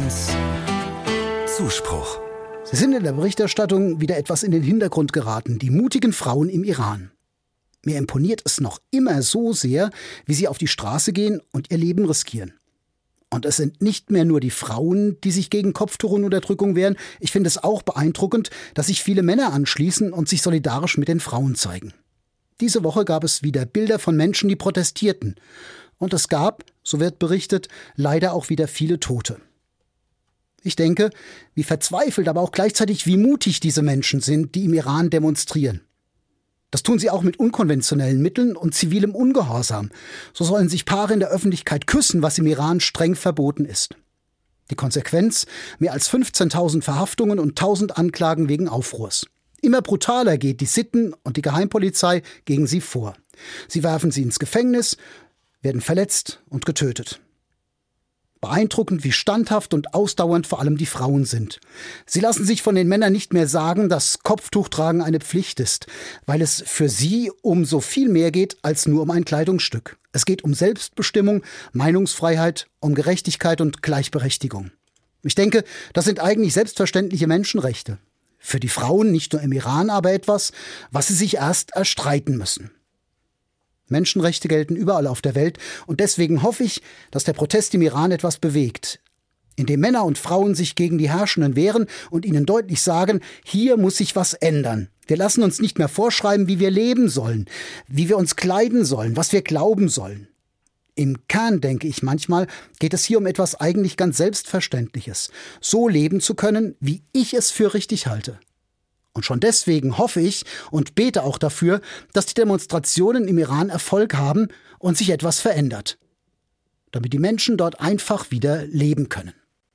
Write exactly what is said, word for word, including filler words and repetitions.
eins Zuspruch. Sie sind in der Berichterstattung wieder etwas in den Hintergrund geraten, die mutigen Frauen im Iran. Mir imponiert es noch immer so sehr, wie sie auf die Straße gehen und ihr Leben riskieren. Und es sind nicht mehr nur die Frauen, die sich gegen Kopftuchenunterdrückung wehren. Ich finde es auch beeindruckend, dass sich viele Männer anschließen und sich solidarisch mit den Frauen zeigen. Diese Woche gab es wieder Bilder von Menschen, die protestierten. Und es gab, so wird berichtet, leider auch wieder viele Tote. Ich denke, wie verzweifelt, aber auch gleichzeitig wie mutig diese Menschen sind, die im Iran demonstrieren. Das tun sie auch mit unkonventionellen Mitteln und zivilem Ungehorsam. So sollen sich Paare in der Öffentlichkeit küssen, was im Iran streng verboten ist. Die Konsequenz? Mehr als fünfzehntausend Verhaftungen und tausend Anklagen wegen Aufruhrs. Immer brutaler geht die Sitten- und die Geheimpolizei gegen sie vor. Sie werfen sie ins Gefängnis, werden verletzt und getötet. Beeindruckend, wie standhaft und ausdauernd vor allem die Frauen sind. Sie lassen sich von den Männern nicht mehr sagen, dass Kopftuchtragen eine Pflicht ist, weil es für sie um so viel mehr geht als nur um ein Kleidungsstück. Es geht um Selbstbestimmung, Meinungsfreiheit, um Gerechtigkeit und Gleichberechtigung. Ich denke, das sind eigentlich selbstverständliche Menschenrechte. Für die Frauen nicht nur im Iran, aber etwas, was sie sich erst erstreiten müssen. Menschenrechte gelten überall auf der Welt und deswegen hoffe ich, dass der Protest im Iran etwas bewegt, indem Männer und Frauen sich gegen die Herrschenden wehren und ihnen deutlich sagen, hier muss sich was ändern. Wir lassen uns nicht mehr vorschreiben, wie wir leben sollen, wie wir uns kleiden sollen, was wir glauben sollen. Im Kern, denke ich manchmal, geht es hier um etwas eigentlich ganz Selbstverständliches, so leben zu können, wie ich es für richtig halte. Und schon deswegen hoffe ich und bete auch dafür, dass die Demonstrationen im Iran Erfolg haben und sich etwas verändert, damit die Menschen dort einfach wieder leben können.